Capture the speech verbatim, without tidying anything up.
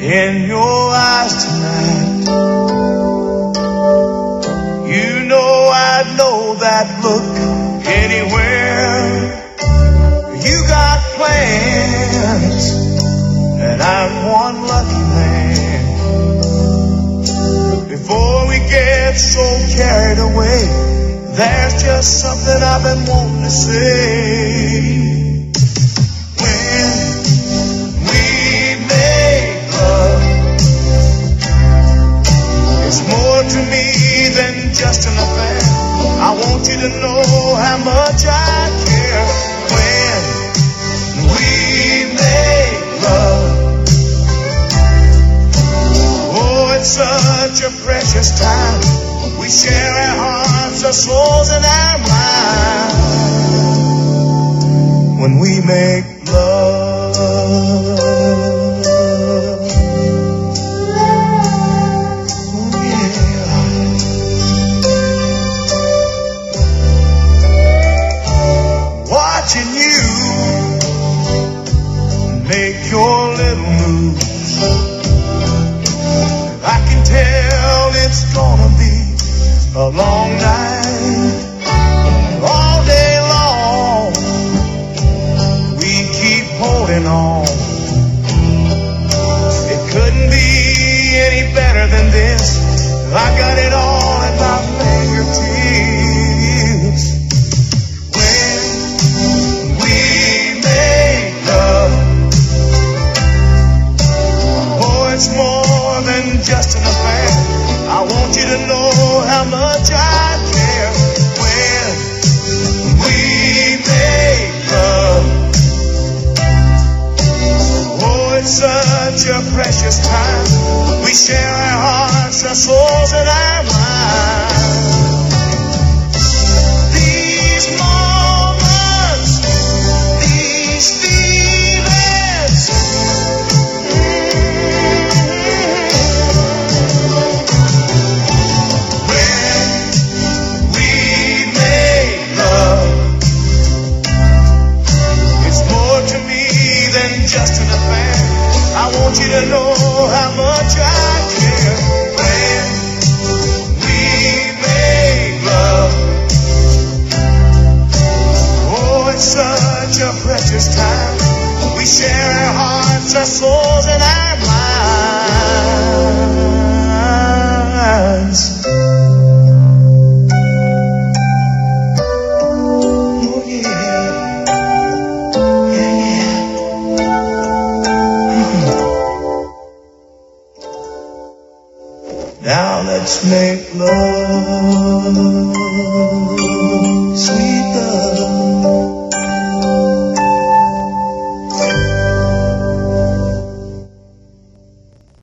in your eyes tonight. You know I'd know that look anywhere. You got plans, and I'm one lucky man. Before we get so carried away, there's just something I've been wanting to say. When we make love, it's more to me than just an affair. I want you to know how much I care. When we make love, oh, it's such a precious time. We share our hearts, our souls, and our minds when we make love. Oh, yeah. Watching you make your little moves, I can tell it's gonna be a long night. All day long we keep holding on. It couldn't be any better than this. I got it all at my fingertips. When we make love, oh, it's more than just an affair. I want you to know how much I care. When we make love, oh, it's such a precious time. We share our hearts, our souls, and our minds. These moments, these feelings, just an affair. I want you to know how much I care. When we make love, oh, it's such a precious time. We share our hearts, our souls, and our minds. Oh, yeah. Now let's make love.